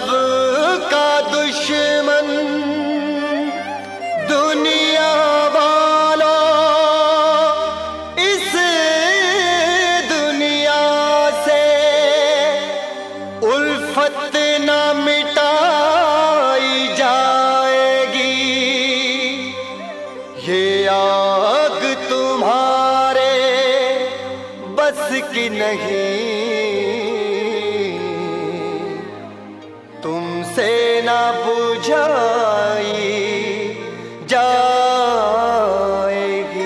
सबका दुश्मन दुनिया वालों, इस दुनिया से उल्फत न मिटाई जाएगी। ये आग तुम्हारे बस की नहीं, तुमसे ना बुझाई जाएगी।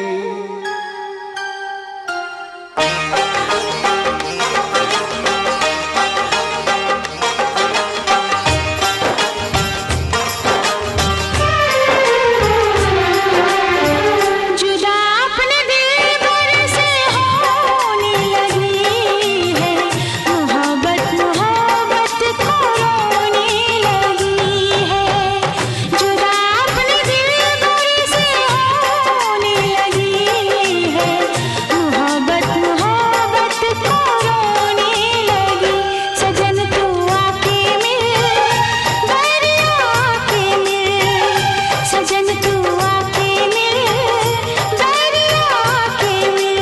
जुदा अपने दिलबर से होने लगी है, मोहब्बत मोहब्बत को रोने लगी है। जुदा अपने दिलबर से होने लगी है, मोहब्बत मोहब्बत को रोने लगी। सजन तू आके मिल, दरिया आके मिल, सजन तू आके मिल, दरिया आके मिल।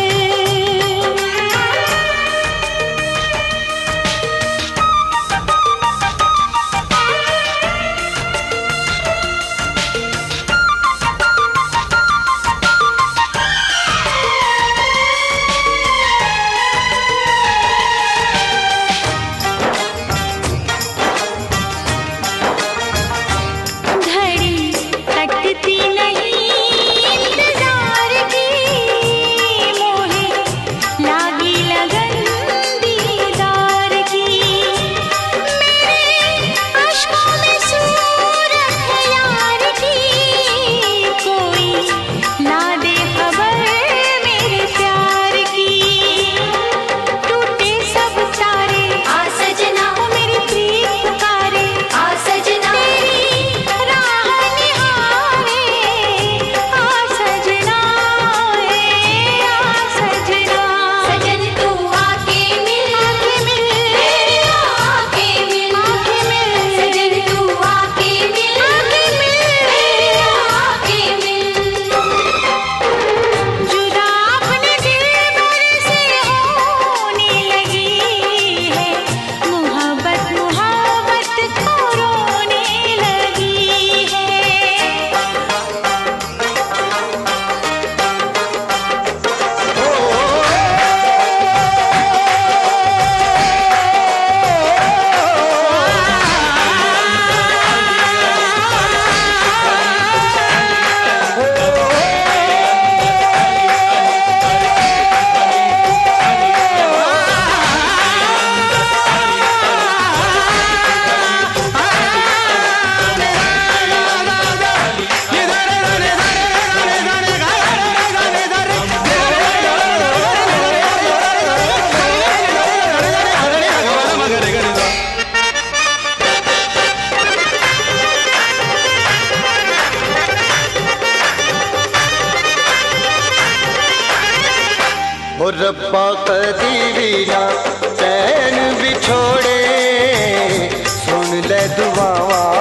घड़ी कटती नहीं इंतजार की, मोहे लागी लगन दीदार की। मेरे अश्कों में सूरत है यार की, कोई ला दे खबर मेरे प्यार की। टूटे सब तारे आ सजना, ओ मेरी प्रीत पुकारे आ सजना, तेरी राह निहारे आ सजना, आ सजना। सजन तू आके मिल, आके मिल, दरिया आके मिल, आके मिल, सजन तू आके मिल, आके मिल, दरिया आके मिल। जुदा अपने दिलबर से होने लगी है, मोहब्बत मोहब्बत को रोने लगी है। ओ रब्बा कदी भी ना चैन बिछोड़े, सुन ले दुआवां